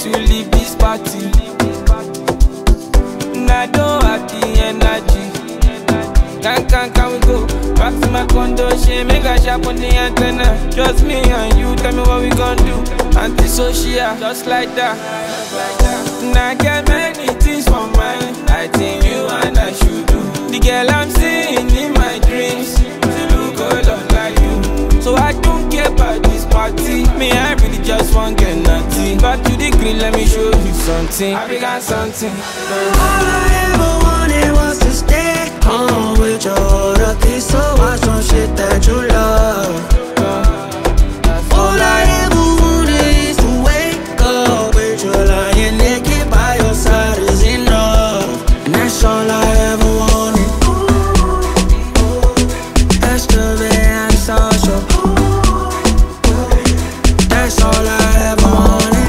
to leave this party. And I don't have the energy. Can we go back to my condo? She make a shop on the antenna. Just me and you, tell me what we gon' do. Antisocial, just like that. And I get many things for mine. I think you and I should do. The girl I'm seeing in my dreams, she look a lot like you. So I don't care about this party. Me, I really just want get nothing. Back to the green, let me show you something. I got something. All I ever wanted was to stay home with your other piece. So watch some shit that you love. All I ever wanted is to wake up with you lying naked by your side is enough. And that's all I ever wanted. That's the way I'm social. That's all I ever wanted.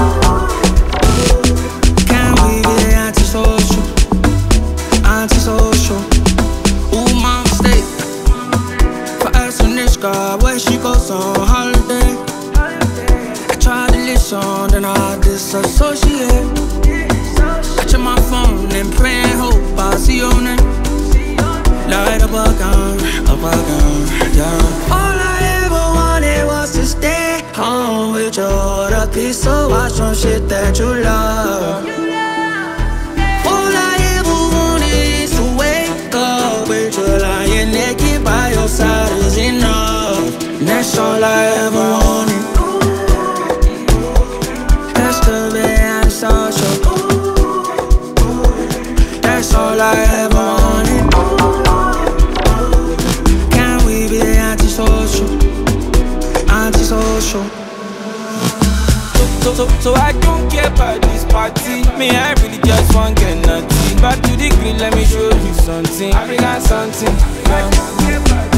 Can we be antisocial? Antisocial. Ooh, my mistake. For asking this girl where she goes on holiday. I tried to listen, then I disassociate. I check my phone and pray and hope I see your name. Light up again, yeah. All I ever wanted was to stay home with your other piece. So watch some shit that you love. All I ever wanted is to wake up with you lying naked by your side is enough. And that's all I ever wanted. That's the way I'm social. That's all I ever wanted. Can we be antisocial? Antisocial. So I don't care about this party. Me, I really just want get nothing. Back to the green, let me show you something. I got something.